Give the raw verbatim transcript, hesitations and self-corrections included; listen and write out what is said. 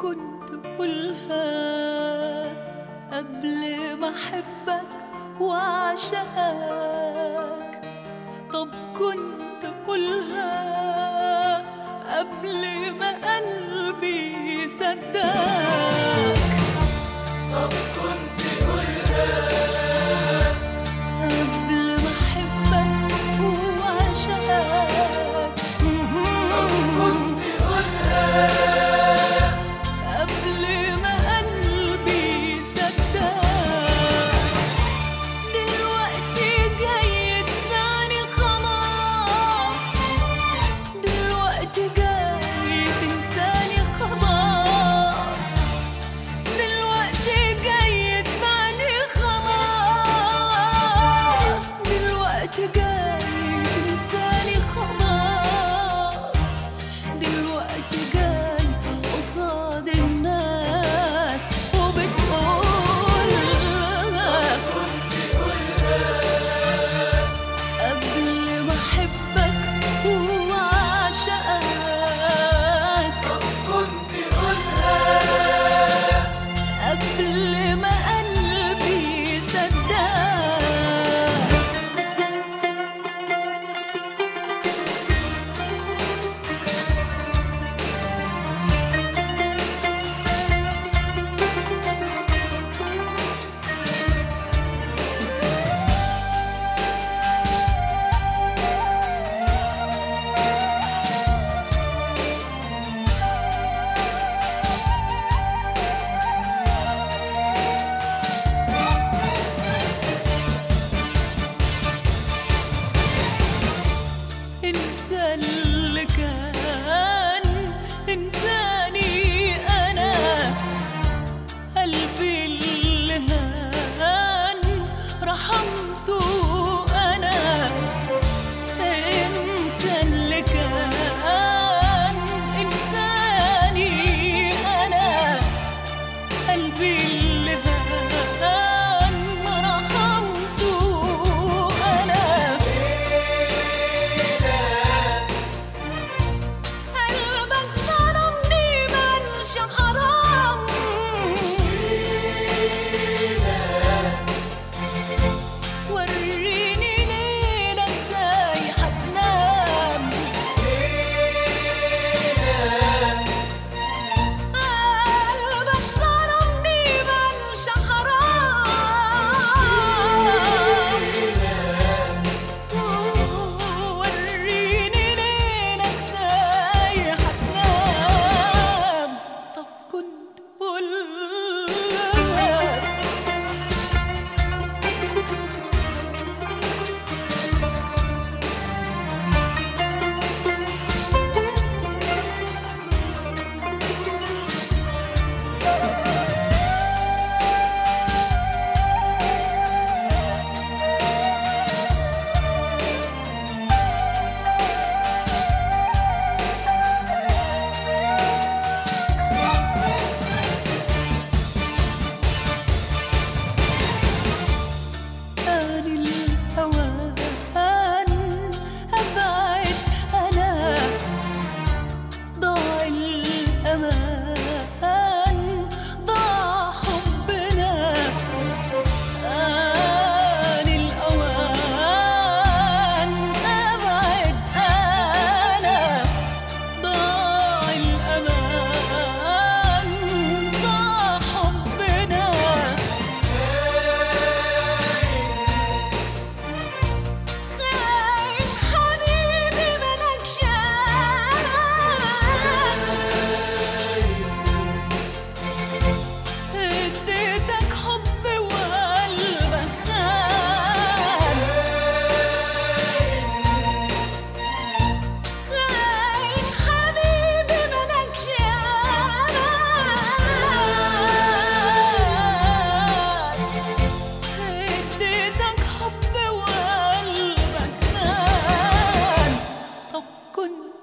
كنت قولها قبل ما احبك واعشقك. طب كنت قولها قبل ما قلبي يصدقك. طب كنت قولها قبل ما احبك واعشقك. طب كنت قولها قبل ما قلبي يصدقك. دلوقتي جاي تباني خلاص، دلوقتي جاي تنساني خلاص، دلوقتي جاي تباني خلاص، دلوقتي جاي تنساني خلاص، دلوقتي جاي قصاد الناس وبتقول كنت قولها قبل ما احبك واعشقك. طب كنت قولها قبل ما قلبي يصدقك. انسى اللي كان، انساني انا، قلبي اللي هان رحمته انا. انسى اللي كان، انساني انا، قلبي اللي هان رحمته انا. قلبك ظلمني مالش حرام، وريني ليلة ازاي هتنام. قلبك ظلمني مالش حرام، وريني ليلة ازاي هتنام. طب كنت قولها آن الهوان أبعد أنا، ضاع الأمان ضاع حبنا. آن الأوان أبعد أنا، ضاع الأمان ضاع حبنا. خاين حبيبي ملكش أمان، اديتك حب وقلبك خان. خاين حبيبي ملكش أمان، اديتك حب وقلبك خان. طب كنت